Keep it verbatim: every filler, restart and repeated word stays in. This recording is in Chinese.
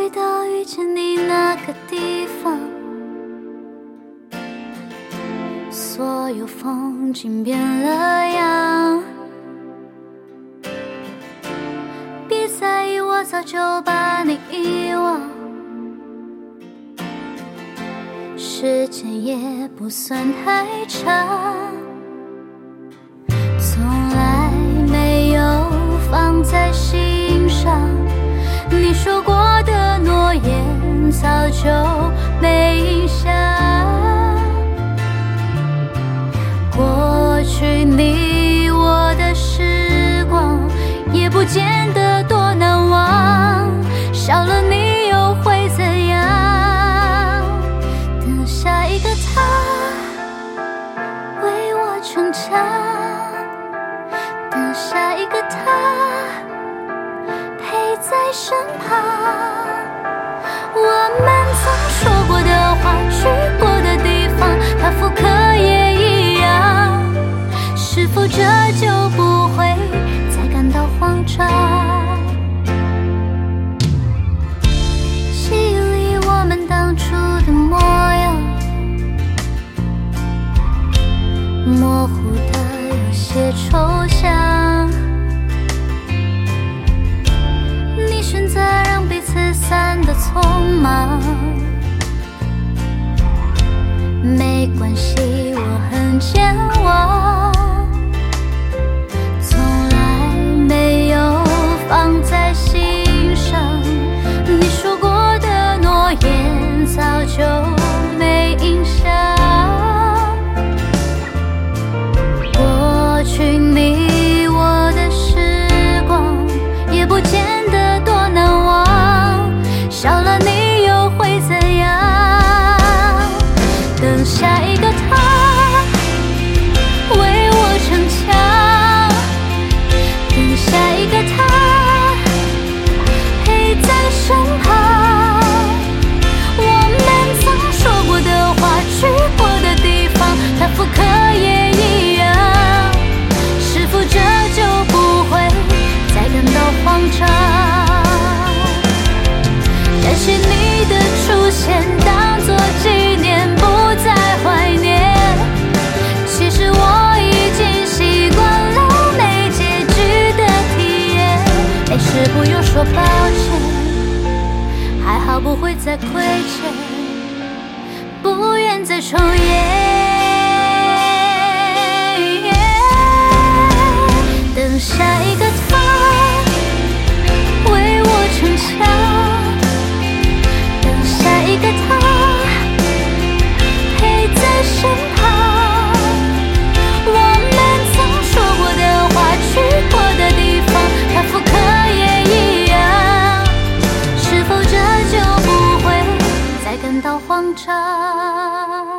回到遇见你那个地方，所有风景变了样。别在意，我早就把你遗忘，时间也不算太长，从来没有放在心上。你说过的诺言早就没影响，过去你我的时光也不见得多难忘，少了你又会怎样？等下一个他为我逞强，等下一个他陪在身旁。我们曾说过的话，去过的地方，它复刻也一样，是否这就不会再感到慌张？记忆里我们当初的模样，模糊的有些抽象，你选择让彼此散得匆忙，没关系，我很健忘，从来没有放在心上。你说过的诺言早就没影响，过去你我的时光也不见得多难忘，少了你又会怎样？等下一个他为我逞强，等下一个他陪在身旁。我们曾说过的话，去过的地方，它复刻也一样，是否这就不会再感到慌张？感谢你的出现，当作纪念，不再怀念。其实我已经习惯了没结局的体验，没事不用说抱歉，还好不会再亏欠，不愿再重演。等下一个他为我逞强，等下一个他陪在身旁。我们曾说过的话，去过的地方，它复刻也一样，是否这就不会再感到慌张？